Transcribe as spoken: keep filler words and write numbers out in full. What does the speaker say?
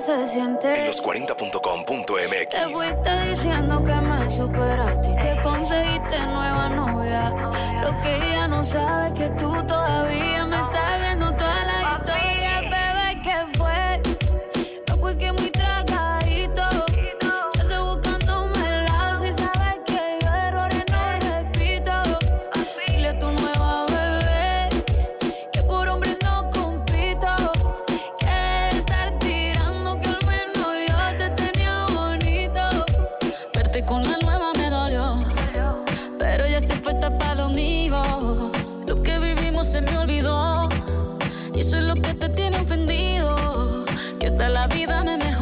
se siente. En los cuarenta punto com punto m x. Te fuiste diciendo que me superaste y que conseguiste nueva novia. Lo que ella no sabe es que tú todavía me estás viendo toda la historia, bebé, ¿qué fue? No fue que muy tragadito. Yo estoy buscándome el lado y sabes que yo errores no repito. Dile a tu nueva bebé que por hombre no compito. Que estar tirando que al menos yo te tenía bonito. Verte con la nueva